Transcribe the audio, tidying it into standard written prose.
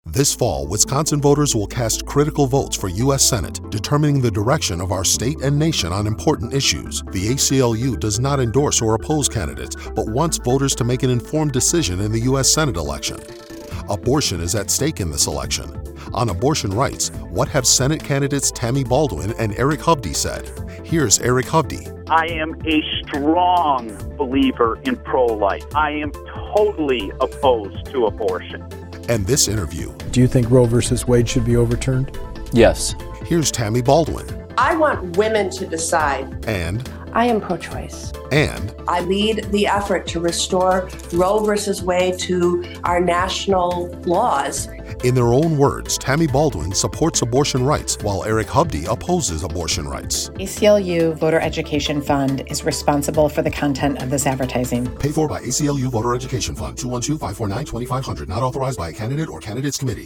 This fall, Wisconsin voters will cast critical votes for U.S. Senate, determining the direction of our state and nation on important issues. The ACLU does not endorse or oppose candidates, but wants voters to make an informed decision in the U.S. Senate election. Abortion is at stake in this election. On abortion rights, what have Senate candidates Tammy Baldwin and Eric Hovde said? Here's Eric Hovde. I am a strong believer in pro-life. I am totally opposed to abortion. And this interview. Do you think Roe versus Wade should be overturned? Yes. Here's Tammy Baldwin. I want women to decide. And I am pro-choice. And I lead the effort to restore Roe versus Wade to our national laws. In their own words, Tammy Baldwin supports abortion rights, while Eric Hovde opposes abortion rights. ACLU Voter Education Fund is responsible for the content of this advertising. Paid for by ACLU Voter Education Fund, 212-549-2500, not authorized by a candidate or candidates committee.